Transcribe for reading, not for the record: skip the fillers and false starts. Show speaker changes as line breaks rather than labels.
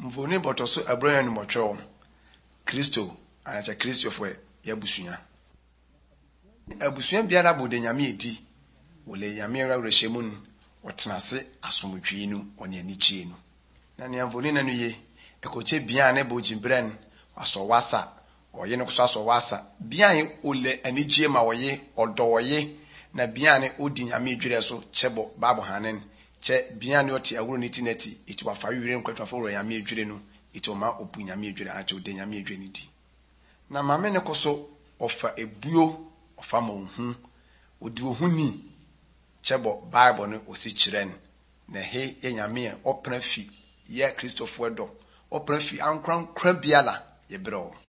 mvoni botoso abroya ni motwe Kristo anacha Kristofo ya busua abusua biara bode nyame edi wole nyame ra rehyemun otenase asomdwe nu oni anichie nu na ne mvoni na nu ye ekoche bia na bojimbren aso wasa oye no so aso wasa bia ye ole anichie ma oye odoye na bia ne odi nyame edwere so chebo babo hanen che bia ne oti awuro ni tinati eti wafa wiwire nkwatwa ro nyame edwere nu eti oma opu nyame edwere ache odi nyame edwere ni di na mame ne koso ofa ebuo ofa monhu odi ohuni chebo bible no osi chiren na he ye nyame opra fi ye Kristofo edo opra fi ankran kra biala ye bro